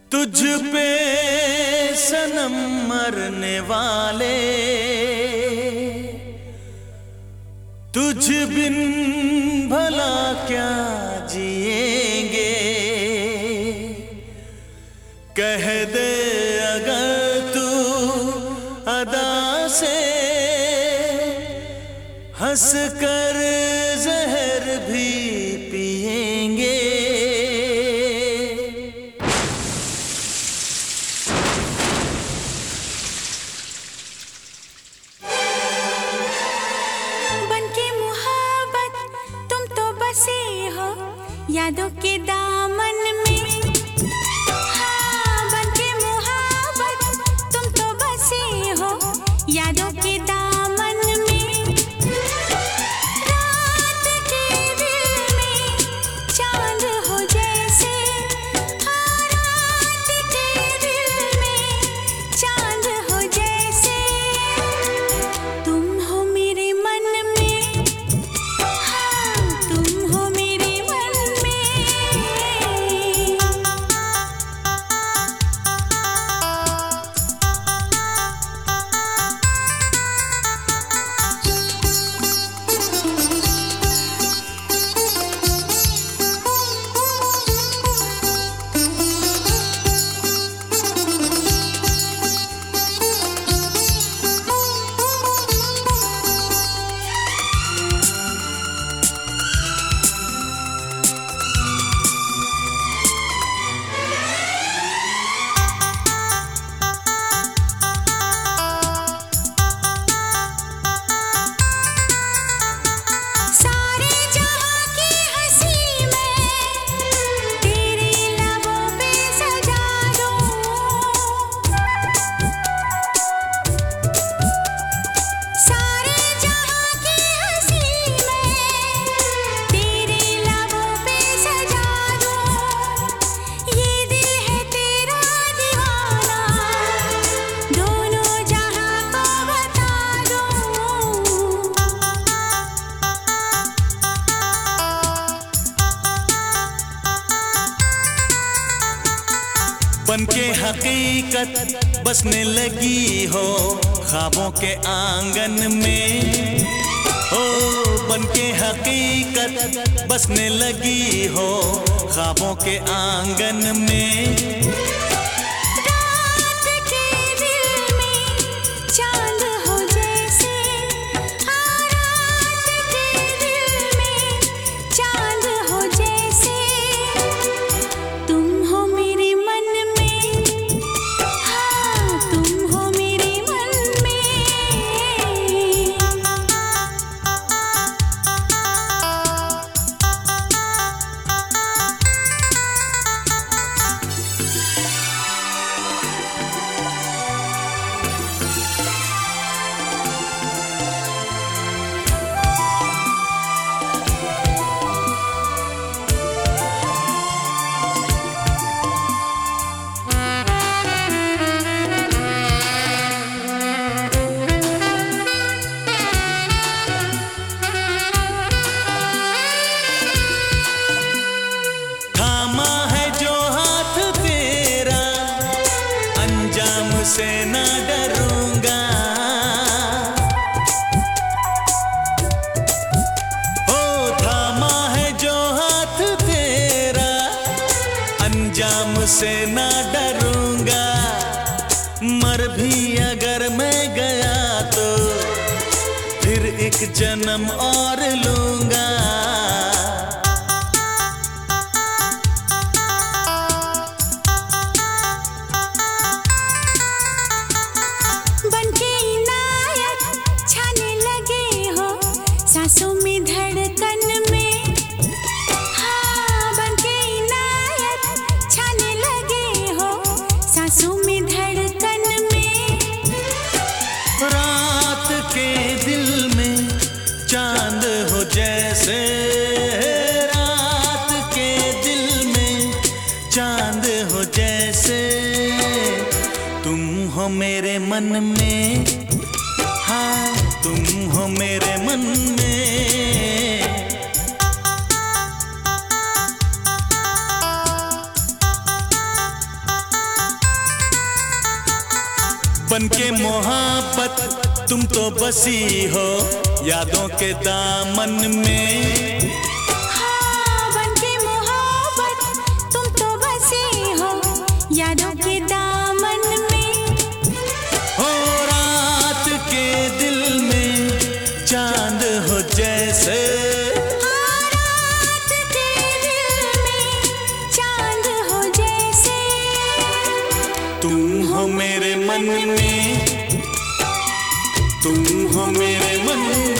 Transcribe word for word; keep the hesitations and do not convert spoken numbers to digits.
तुझ पे सनम मरने वाले, तुझ बिन भला क्या जिएंगे। कह दे अगर तू अदा से, हंस कर जहर भी पिएंगे। यादों के दामन में, हाँ बनके मुहाबत तुम तो बसे हो यादों के दामन में। रात के दिल में चांद हो जैसे, हाँ रात के दिल में चांद हो जैसे। तुम हो मेरे मन में, हाँ तुम हो मेरे बनके हकीकत बसने लगी हो ख्वाबों के आंगन में। ओ बनके हकीकत बसने लगी हो ख्वाबों के आंगन में। रात के दिल में चांद हो जैसे, हाँ रात के दिल में चांद हो जैसे। तुम हो मेरे मन में, हाँ तुम हो मेरे मन में। से ना डरूंगा, ओ थामा है जो हाथ तेरा, अंजाम से ना डरूंगा। मर भी अगर मैं गया तो फिर एक जन्म और लूंगा। सांसों में धड़कन में, हाँ बनके इनायत छाने लगे हो सांसों में धड़कन में। रात के दिल में चांद हो जैसे, रात के दिल में चांद हो जैसे। तुम हो मेरे मन में, हाँ तुम हो मेरे मन में। बनके मोहब्बत तुम तो बसी हो यादों के दामन में। हाँ बनके मोहब्बत तुम तो बसी हो यादों के दामन में। हो रात के दिल में चांद हो जैसे, हाँ रात के दिल में चांद हो जैसे। तुम हो मेरे मन में, तुम हो मेरे मन में।